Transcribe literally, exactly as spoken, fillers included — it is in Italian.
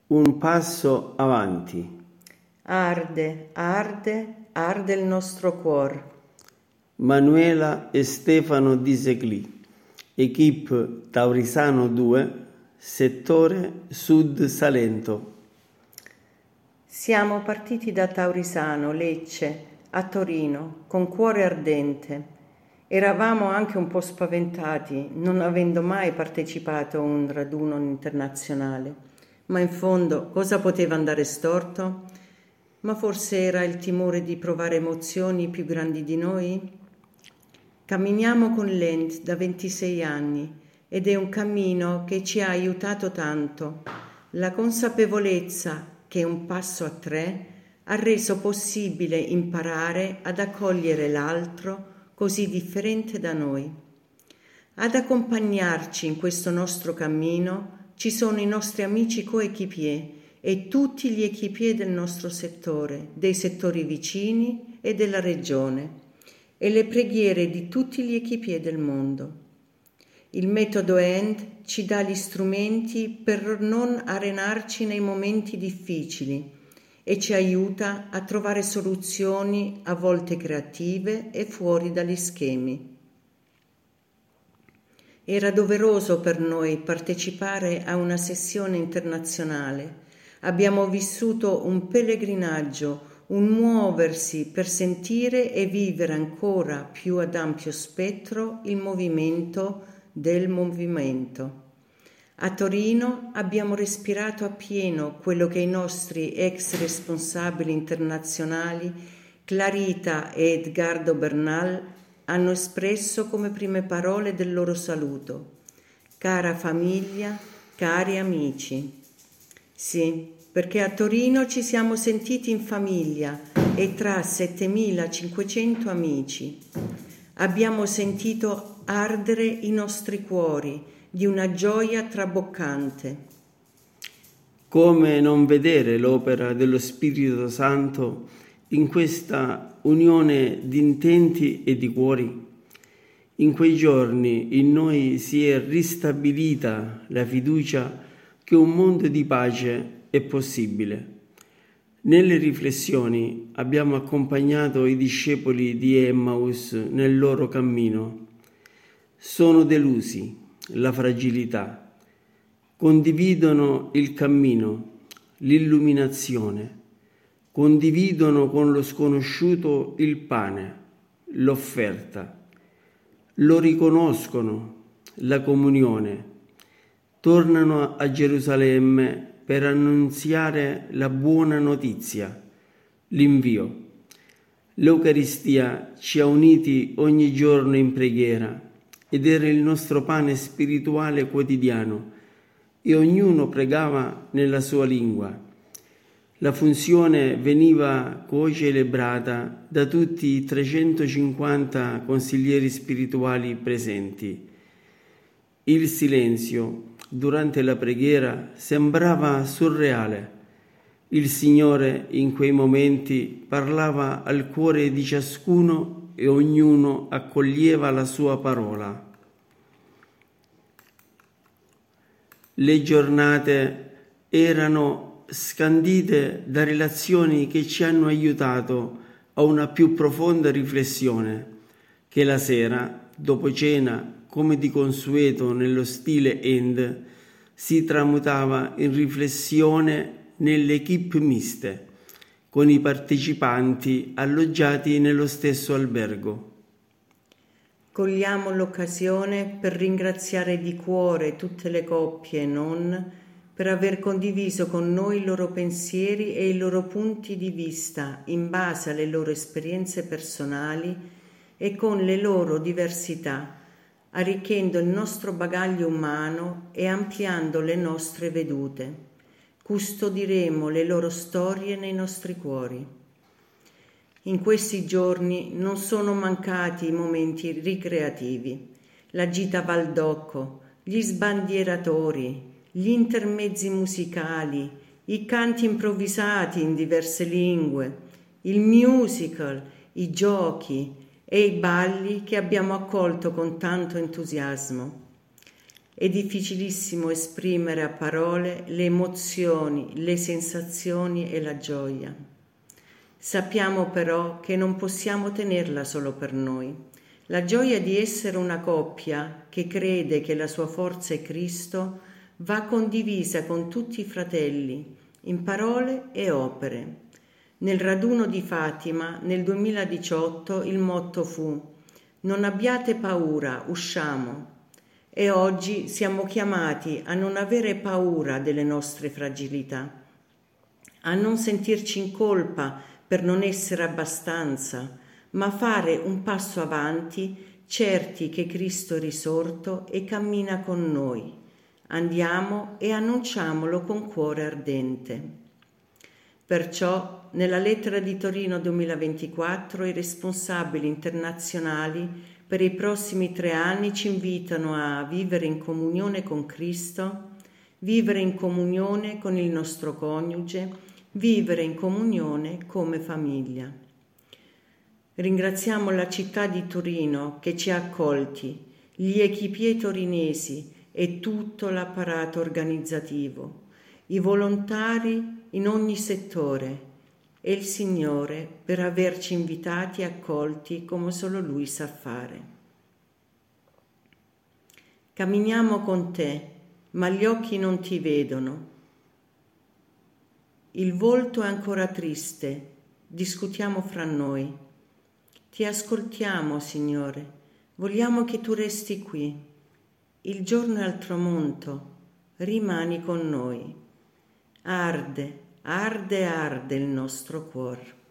un passo avanti. Arde, arde, arde il nostro cuore. Manuela e Stefano Di Segli, Equipe Taurisano due, settore Sud Salento. Siamo partiti da Taurisano, Lecce, a Torino, con cuore ardente. Eravamo anche un po' spaventati, non avendo mai partecipato a un raduno internazionale. Ma in fondo cosa poteva andare storto? Ma forse era il timore di provare emozioni più grandi di noi? Camminiamo con Lent da ventisei anni ed è un cammino che ci ha aiutato tanto. La consapevolezza che un passo a tre ha reso possibile imparare ad accogliere l'altro così differente da noi. Ad accompagnarci in questo nostro cammino ci sono i nostri amici coequipier e tutti gli equipier del nostro settore, dei settori vicini e della regione, e le preghiere di tutti gli equipier del mondo. Il metodo E N D ci dà gli strumenti per non arenarci nei momenti difficili e ci aiuta a trovare soluzioni a volte creative e fuori dagli schemi. Era doveroso per noi partecipare a una sessione internazionale. Abbiamo vissuto un pellegrinaggio, un muoversi per sentire e vivere ancora più ad ampio spettro il movimento del movimento. A Torino abbiamo respirato appieno quello che i nostri ex responsabili internazionali, Clarita e Edgardo Bernal, hanno espresso come prime parole del loro saluto. Cara famiglia, cari amici. Sì, perché a Torino ci siamo sentiti in famiglia e tra settemilacinquecento amici. Abbiamo sentito ardere i nostri cuori di una gioia traboccante. Come non vedere l'opera dello Spirito Santo in questa unione di intenti e di cuori? In quei giorni in noi si è ristabilita la fiducia che un mondo di pace è possibile. Nelle riflessioni abbiamo accompagnato i discepoli di Emmaus nel loro cammino. Sono delusi, la fragilità, condividono il cammino, l'illuminazione, condividono con lo sconosciuto il pane, l'offerta, lo riconoscono, la comunione, tornano a Gerusalemme per annunziare la buona notizia, l'invio. L'Eucaristia ci ha uniti ogni giorno in preghiera ed era il nostro pane spirituale quotidiano e ognuno pregava nella sua lingua. La funzione veniva co-celebrata da tutti i trecentocinquanta consiglieri spirituali presenti. Il silenzio durante la preghiera sembrava surreale. Il Signore in quei momenti parlava al cuore di ciascuno e ognuno accoglieva la sua parola. Le giornate erano scandite da relazioni che ci hanno aiutato a una più profonda riflessione, che la sera, dopo cena, come di consueto nello stile E N D, si tramutava in riflessione nelle equipe miste, con i partecipanti alloggiati nello stesso albergo. Cogliamo l'occasione per ringraziare di cuore tutte le coppie e non per aver condiviso con noi i loro pensieri e i loro punti di vista in base alle loro esperienze personali e con le loro diversità, arricchendo il nostro bagaglio umano e ampliando le nostre vedute. Custodiremo le loro storie nei nostri cuori. In questi giorni non sono mancati i momenti ricreativi, la gita Valdocco, gli sbandieratori, gli intermezzi musicali, i canti improvvisati in diverse lingue, il musical, i giochi e i balli che abbiamo accolto con tanto entusiasmo. È difficilissimo esprimere a parole le emozioni, le sensazioni e la gioia. Sappiamo però che non possiamo tenerla solo per noi. La gioia di essere una coppia che crede che la sua forza è Cristo va condivisa con tutti i fratelli, in parole e opere. Nel raduno di Fatima nel duemiladiciotto il motto fu: non abbiate paura, usciamo. E oggi siamo chiamati a non avere paura delle nostre fragilità, a non sentirci in colpa per non essere abbastanza, ma fare un passo avanti, certi che Cristo è risorto e cammina con noi. Andiamo e annunciamolo con cuore ardente. Perciò, nella lettera di Torino duemilaventiquattro, i responsabili internazionali per i prossimi tre anni ci invitano a vivere in comunione con Cristo, vivere in comunione con il nostro coniuge, vivere in comunione come famiglia. Ringraziamo la città di Torino che ci ha accolti, gli equipier torinesi e tutto l'apparato organizzativo, i volontari in ogni settore e il Signore per averci invitati e accolti come solo Lui sa fare. Camminiamo con te, ma gli occhi non ti vedono. Il volto è ancora triste, discutiamo fra noi. Ti ascoltiamo, Signore, vogliamo che tu resti qui. Il giorno è al tramonto, rimani con noi. Arde, arde, arde il nostro cuore.